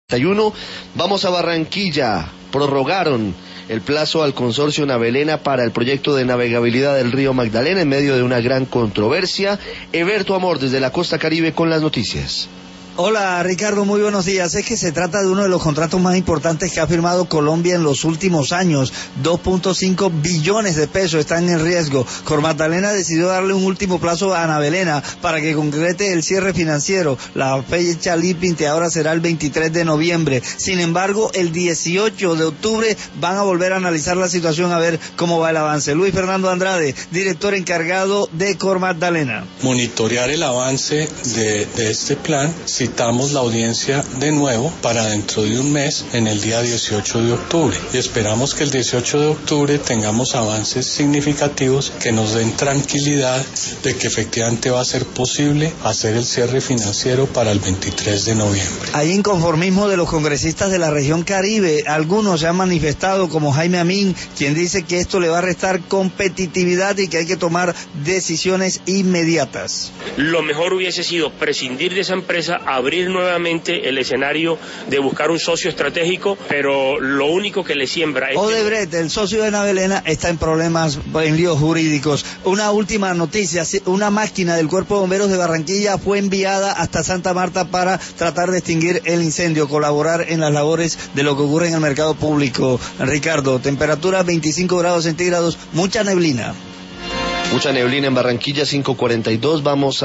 Vamos a Barranquilla. Prorrogaron el plazo al consorcio Navelena para el proyecto de navegabilidad del río Magdalena en medio de una gran controversia. Eberto Amor desde la costa Caribe con las noticias. Hola Ricardo, muy buenos días. Es que se trata de uno de los contratos más importantes que ha firmado Colombia en los últimos años. 2.5 billones de pesos están en riesgo. Cormagdalena decidió darle un último plazo a Navelena para que concrete el cierre financiero. La fecha límite ahora será el 23 de noviembre. Sin embargo, el 18 de octubre van a volver a analizar la situación a ver cómo va el avance. Luis Fernando Andrade, director encargado de Cormagdalena. Monitorear el avance de este plan. Citamos la audiencia de nuevo para dentro de un mes, en el día 18 de octubre. Y esperamos que el 18 de octubre tengamos avances significativos que nos den tranquilidad de que efectivamente va a ser posible hacer el cierre financiero para el 23 de noviembre. Hay inconformismo de los congresistas de la región Caribe. Algunos se han manifestado, como Jaime Amin, quien dice que esto le va a restar competitividad y que hay que tomar decisiones inmediatas. Lo mejor hubiese sido prescindir de esa empresa, abrir nuevamente el escenario de buscar un socio estratégico, pero lo único que le siembra es... Odebrecht, el socio de Navelena, está en problemas, en líos jurídicos. Una última noticia, una máquina del Cuerpo de Bomberos de Barranquilla fue enviada hasta Santa Marta para tratar de extinguir el incendio, colaborar en las labores de lo que ocurre en el mercado público. Ricardo, temperatura 25 grados centígrados, mucha neblina. Mucha neblina en Barranquilla, 5:42, vamos a...